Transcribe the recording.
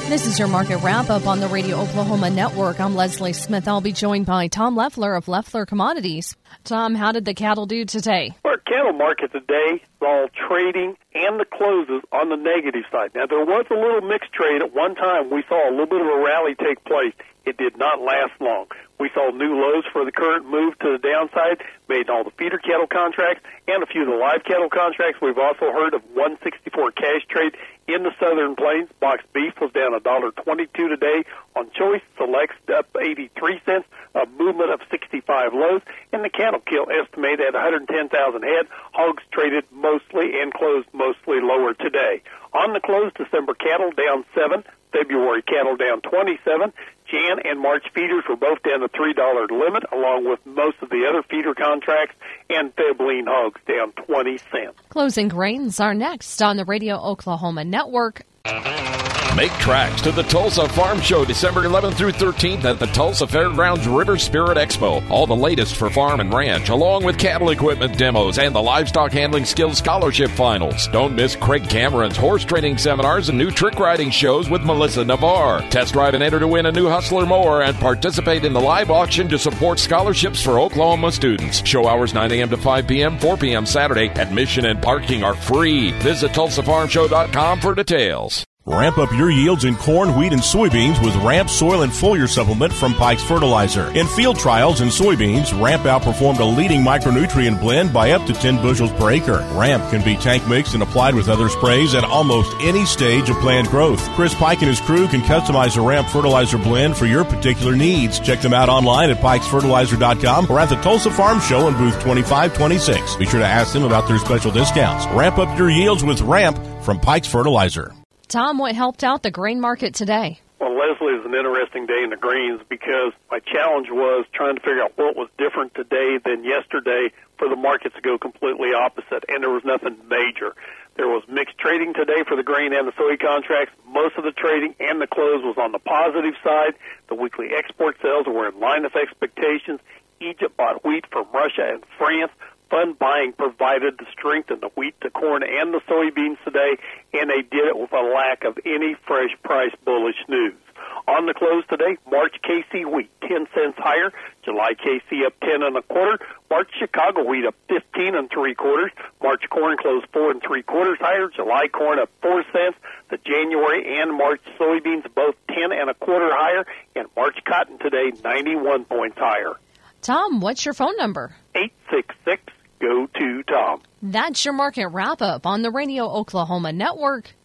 This is your market wrap-up on the Radio Oklahoma Network. I'm Leslie Smith. I'll be joined by Tom Leffler of Leffler Commodities. Tom, how did the cattle do today? Our cattle market today saw trading and the closes on the negative side. Now, there was a little mixed trade. At one time, we saw a little bit of a rally take place. It did not last long. We saw new lows for the current move to the downside, made all the feeder cattle contracts and a few of the live cattle contracts. We've also heard of 164 cash trade in the Southern Plains. Boxed beef was down $1.22 today on choice. Selects up 83 cents, a movement of 65 lows. And the cattle kill estimated at 110,000 head. Hogs traded mostly and closed mostly lower today. On the close, December cattle down 7. February cattle down 27. Jan and March feeders were both down the $3 limit, along with most of the other feeder contracts, and Feb lean hogs down 20 cents. Closing grains are next on the Radio Oklahoma Network. Make tracks to the Tulsa Farm Show December 11th through 13th at the Tulsa Fairgrounds River Spirit Expo. All the latest for farm and ranch, along with cattle equipment demos and the Livestock Handling Skills Scholarship Finals. Don't miss Craig Cameron's horse training seminars and new trick riding shows with Melissa Navarre. Test drive and enter to win a new Hustler mower and participate in the live auction to support scholarships for Oklahoma students. Show hours 9 a.m. to 5 p.m., 4 p.m. Saturday. Admission and parking are free. Visit TulsaFarmShow.com for details. Ramp up your yields in corn, wheat, and soybeans with Ramp Soil and Foliar Supplement from Pikes Fertilizer. In field trials in soybeans, Ramp outperformed a leading micronutrient blend by up to 10 bushels per acre. Ramp can be tank mixed and applied with other sprays at almost any stage of plant growth. Chris Pike and his crew can customize a Ramp fertilizer blend for your particular needs. Check them out online at pikesfertilizer.com or at the Tulsa Farm Show in booth 2526. Be sure to ask them about their special discounts. Ramp up your yields with Ramp from Pikes Fertilizer. Tom, what helped out the grain market today? Well, Leslie, it's an interesting day in the greens because my challenge was trying to figure out what was different today than yesterday for the markets to go completely opposite, and there was nothing major. There was mixed trading today for the grain and the soy contracts. Most of the trading and the close was on the positive side. The weekly export sales were in line with expectations. Egypt bought wheat from Russia and France. Fund buying provided the strength in the wheat, the corn, and the soybeans today, and they did it with a lack of any fresh price bullish news. On the close today, March KC wheat 10 cents higher, July KC up 10 1/4, March Chicago wheat up 15 3/4, March corn closed 4 3/4 higher, July corn up 4 cents, the January and March soybeans both 10 1/4 higher, and March cotton today 91 points higher. Tom, what's your phone number? 866-GO-TO-TOM. That's your market wrap-up on the Radio Oklahoma Network.